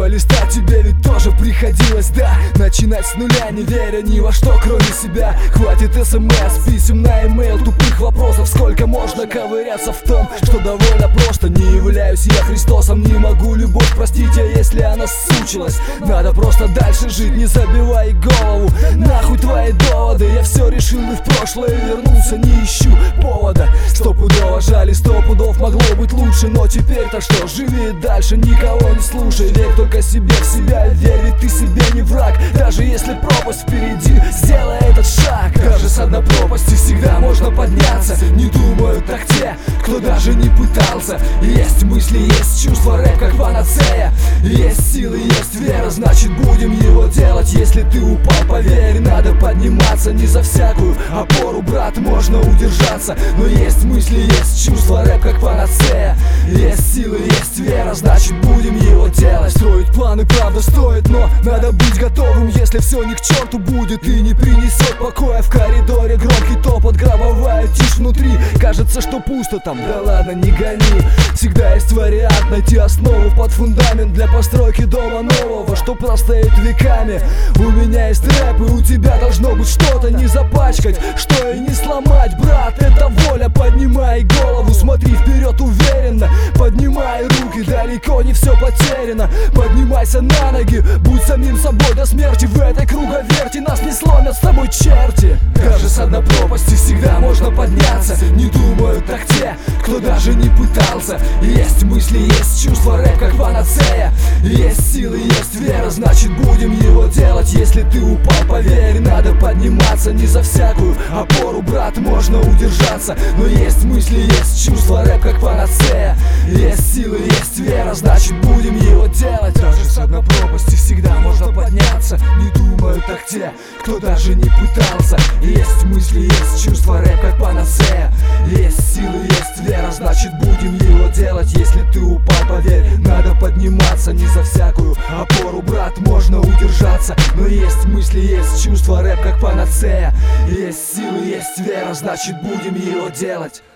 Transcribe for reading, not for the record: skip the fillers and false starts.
чистого листа тебе ведь тоже приходилось, да? Начинать с нуля, не веря ни во что, кроме себя. Хватит смс, писем на имейл, тупых вопросов. Сколько можно ковыряться в том, что довольно просто. Не являюсь я Христосом, не могу любовь простить, а если она сучилась, надо просто дальше жить, не забивай голову. Нахуй твои доводы, я все решил и в прошлое вернулся, не ищу повода. Стопудово жаль и 100 пудов могло быть лучше, но теперь-то что, живи дальше, никого не слушай. Верь только себе, в себя верь, ведь ты себе не враг. Даже если пропасть впереди, сделай этот шаг. Даже с дна пропасти всегда можно подняться. Не думают так те, кто даже не пытался. Есть мысли, есть чувства, рэп как панацея. Есть силы, есть вера, значит будем его делать. Если ты упал, поверь, надо подниматься. Не за всякую опору, брат, можно удержаться. Но есть мысли, есть чувства, рэп как панацея. Есть силы, есть вера, значит будем его делать. Строить планы, правда, стоит, но надо быть готовым, если все ни к черту будет и не принесет покоя. В коридоре громкий топот, гробовая тишь внутри. Кажется, что пусто там, да ладно, не гони. Всегда есть вариант найти основу под фундамент для постройки дома нового, что простоит веками. У меня есть рэп, и у тебя должно быть что-то не запачкать, что и не сломать, брат, это воля. Поднимай голову, смотри вперед уверенно, поднимай руки, далеко не все потеряно. Поднимайся на ноги, будь самим собой до смерти. В этой круговерти нас не сломят с тобой черти. Даже с дна пропасти всегда можно подняться. Не думают так те, кто даже не пытался. Есть мысли, есть чувства, рэп как панацея. Есть силы, есть вера, значит будем его делать. Если ты упал, поверь, надо подниматься. Не за всякую опору, брат, можно удержаться. Но есть мысли, есть чувства, рэп как панацея. Есть силы, есть вера, значит будем его делать. Даже с дна пропасти всегда можно подняться. Не думают так те, кто даже не пытался. Есть мысли, есть чувства, рэп как панацея. Есть силы, есть вера, значит будем его делать. Если ты упал, поверь, надо подниматься. Не за всякую опору, брат, можно удержаться. Но есть мысли, есть чувства, рэп как панацея. Есть силы, есть вера, значит будем его делать.